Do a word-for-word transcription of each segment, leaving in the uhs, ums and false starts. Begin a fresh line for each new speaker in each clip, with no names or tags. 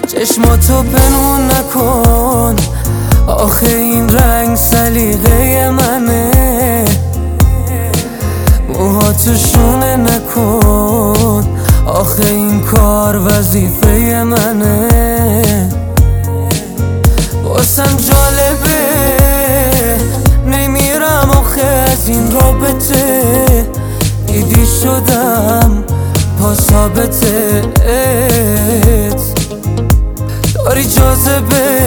چشماتو پنهون نکن، آخه این رنگ سلیقه منه. موهاتو شونه نکن، آخه این کار وظیفه منه. واسم جالبه نمیرم آخه از این رابطه، دیدی شدم پا ثابتت. داری جاذبه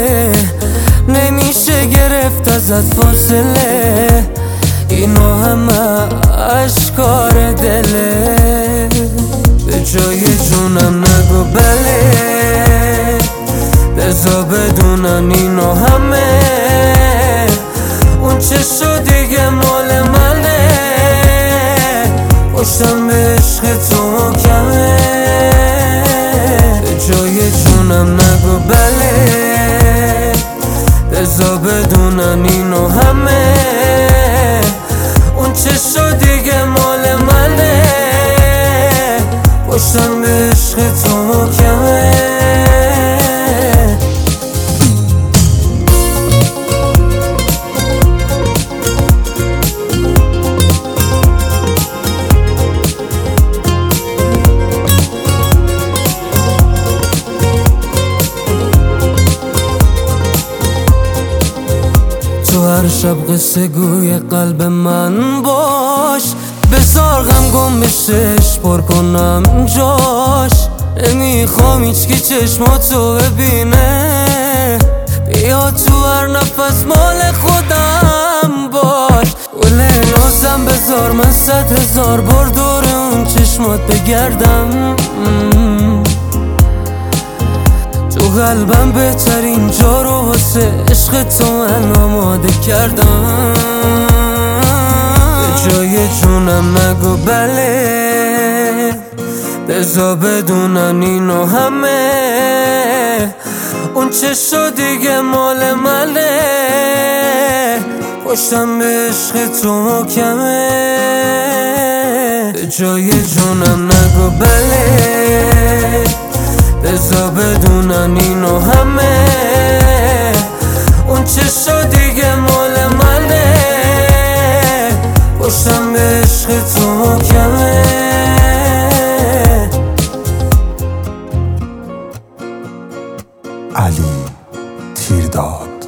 نمیشه گرفت ازت فاصله، اینا همه اشکار دله. به جای جونم نگو بله، بذار بدونن اینو همه. اون چه شد دیگه مال منه، پشتم به عشق تو محکمه. به جای جونم نگو بله، بذار بدونن اینو همه. اون چه شد دیگه مال منه، پشتم به عشق تو محکمه. تو هر شب قصه گوی قلب من باش، بذار غم گم بشش پر کنم جاش. نمیخوام هیچکی چشماتو ببینه، بیا تو هر نفس مال خودم باش. گل نازم بذار من صد هزار بار دور اون چشمات بگردم. تو قلبم بهترین جا رو واسه عشق تو من آماده کردم. به جای جونم نگو بله، بذار بدونن اینو همه. اون چه شد دیگه مال منه، پشتم به عشق تو محکمه. به جای جونم نگو بله، بذار بدونن اینو همه. اون چه شد دیگه مال منه، پشتم به عشق تو محکمه.
علی تیرداد.